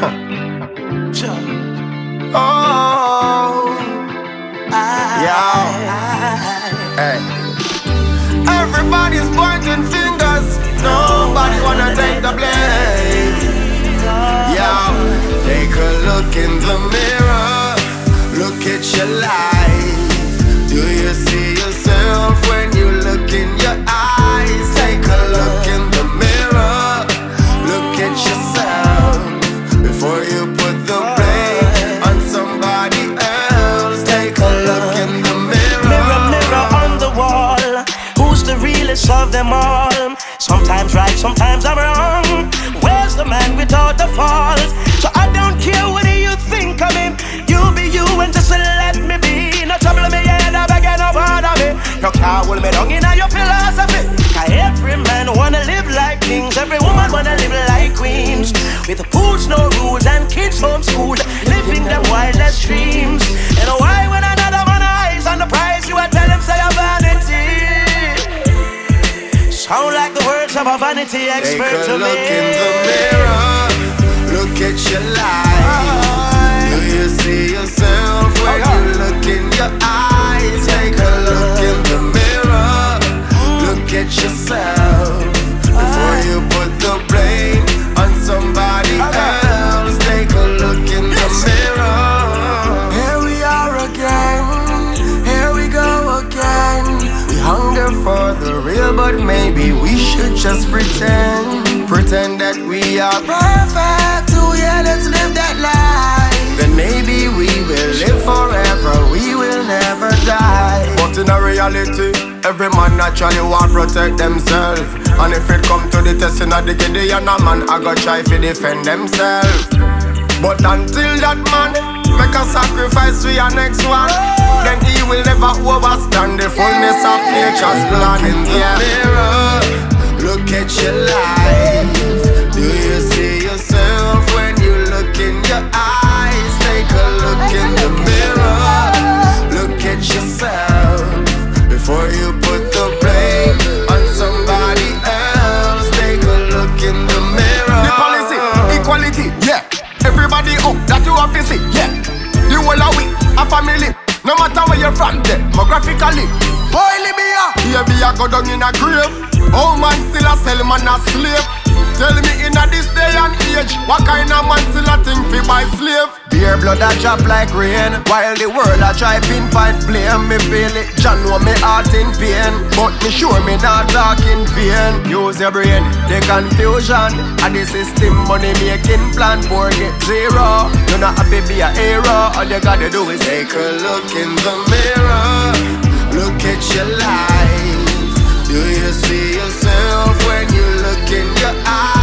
Oh, hey. Everybody's pointing fingers, nobody wanna take the blame. Take a look in the mirror, look at your life. Do you see yourself when you look in your eyes? Take a look in the mirror, look at yourself before you put the blame on somebody else. Take a look in the mirror. Mirror, mirror on the wall, who's the realest of them all? Sometimes right, sometimes I'm wrong. Where's the man without the fault? So I don't care what you think of me. You be you and just let me be. No trouble me, yeah, no beg no bother me. You can't hold me down in your philosophy. Cause every man wanna live like kings, every woman wanna live like queens. With the pools, no rules, and kids homeschooled, living them wildest dreams. And why when another man eyes on the prize, you a tell him say a vanity? Sound like the words of a vanity expert to me. Take a look in the mirror, look at your life. Do you see yourself when you look in your eyes? Take a look in the mirror, look at yourself before you put the blame on somebody else. Take a look in the mirror. Here we are again, here we go again. We hunger for the real, but maybe we should just pretend that we are perfect. Oh yeah, let's live that life. Then maybe we will live forever, we will never die. But in a reality, every man naturally want protect themselves. And if it come to the testing of the Gideon, a man I go try to defend themselves. But until that man make a sacrifice for your next one, then he will never overstand the fullness of nature's plan. In the mirror, look at your life. Do you see yourself when you look in your eyes? Take a look in the mirror, look at yourself before you put the blame on somebody else. Take a look in the mirror. The policy, equality, yeah. Everybody up that you have to see, yeah. You all are we, a family. No matter where you're from, demographically. Boy, Libya, here be a go down in a grave. Oh man still a sell man a slave. Tell me in a this day and age, what kind of man still a think fi buy slave? Beer blood a drop like rain, while the world a try pinpoint blame. Me feel it, John know me heart in pain, but me sure me not talk in vain. Use your brain, the confusion and the system money making plan for get zero. You not have to be a hero, all you gotta do is take a look in the mirror, look at your life. Do you see yourself when you look in your eyes?